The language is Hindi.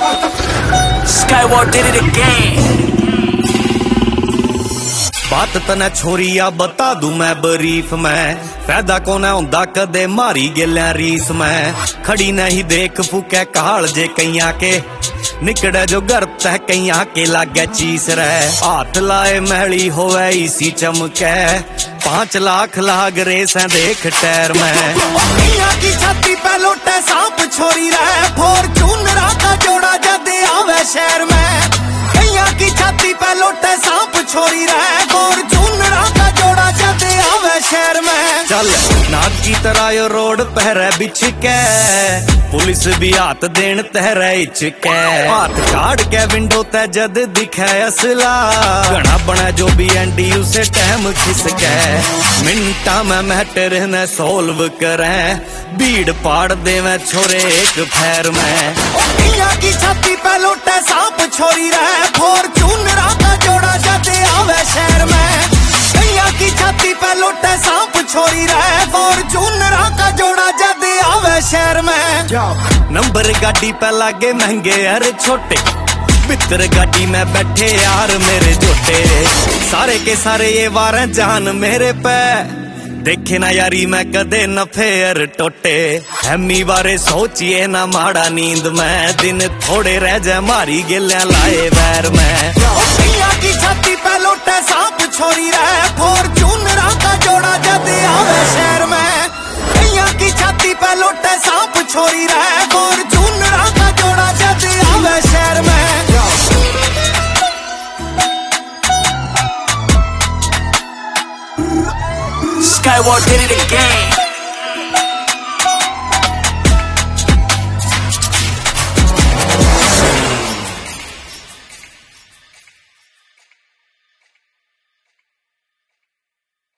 Skywalk did it again. बात तने छोरिया बता दू मैं बरीफ में, फायदा कोना हुंदा कदे मारी गेल्या रीस में। खड़ी नहीं देख फूके कहाल जे कैया के, निकड़े जो घर तह कैया के लागे चीस रहे। हाथ लाए महली होवे इसी चमके, 5 लाख लाग रेस देख टैर में। कैया की छाती पे लोटे सांप छोरी रहे, फॉर्च्यूनर का जोड़ा जदे आवे शहर में। कैया की छाती पे लोटे सांप छोरी रहे, फॉर्च्यूनर का जोड़ा जदे आवे शहर में। चल नाग की तरह यो रोड पहरे बिछ के, पुलिस भी हाथ देन तहरे इचके। हाथ काट के विंडो ते जद दिखे असला, घना बना जो भी एंडी उसे टाइम खिसके। मिनटा में मैटर ने सोल्व करे, भीड़ पाड़ देवे छोरे एक फेर में। कैया की छाती पे लोटे सांप छोरी रहे, फॉर्च्यूनर का जोड़ा जदे आवे शहर में। कैया की छाती पे लोटे सांप छोरी रहे, फॉर्च्यूनर का जोड़ा जदे आवे शहर में। नंबर गाड़ी पे लागे महंगे अरे छोटे, मित्र गाड़ी में बैठे यार मेरे जोटे। सारे के सारे ये वार जान मेरे पे, देखे ना यारी मैं कदे न फेर टोटे। हैमी बारे सोचिए ना माड़ा नींद में, दिन थोड़े रह जाए मारी गिल्या लाए वैर में। कैया की छाती पे लोटे सांप छोरी रहे, फॉर्च्यूनर का जोड़ा जदे आवे शहर में। कैया की छाती पे लोटे सांप छोरी रहे, फॉर्च्यूनर का जोड़ा जदे आवे शहर में। Skywalk did it again.